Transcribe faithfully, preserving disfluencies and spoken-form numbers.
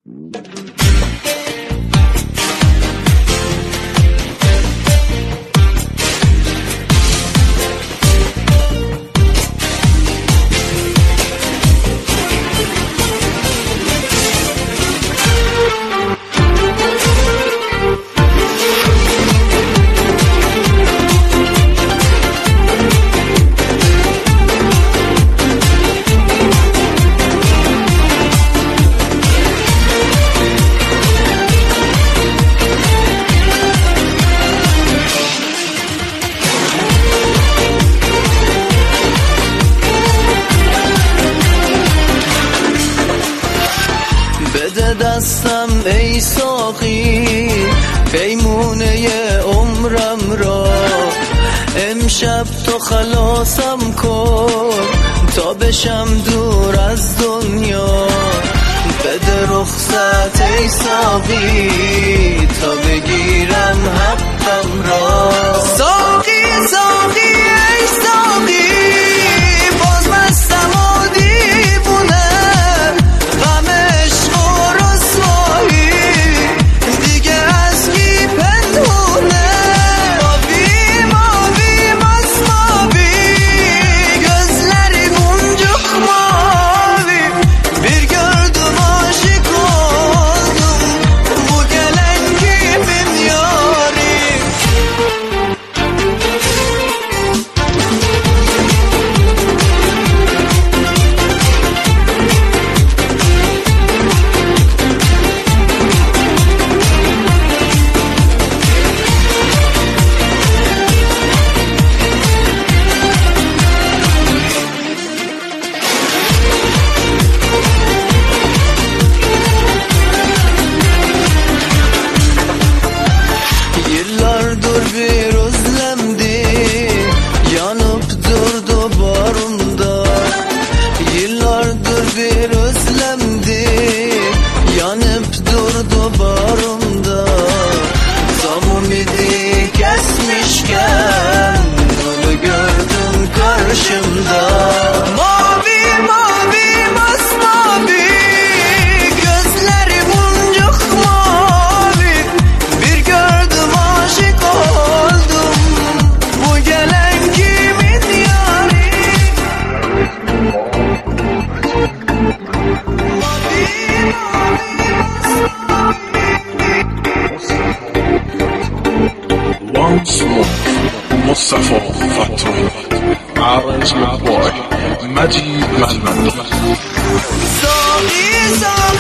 بده دستم ای ساقی پیمونه عمرم را، امشب تو خلاصم کن تا بشم دور از دنیا. بده رخصت ای ساقی تا بگیرم حقم را. ساقی ساقی ای ساقی باز مستم و دیوونه، غم عشق و رسوایی دیگه از کی پنهونه. ماوی ماوی masmavi gözlerim boncuk mavi، bir gördüm aşık oldum bu gelen kimin yari. Yıllardır bir özlemdi yanıp durdu bağrımda. Yıllardır bir özlemdi yanıp durdu bağrımda. Tam ümidi kesmişken onu gördüm karşımda. Mavi mavi masmavi gözleri boncuk mavi, bir gördüm aşık oldum bu gelen kimin yari. Once more, Mustafa Fattohi, arranged by Majid Malman. Sağ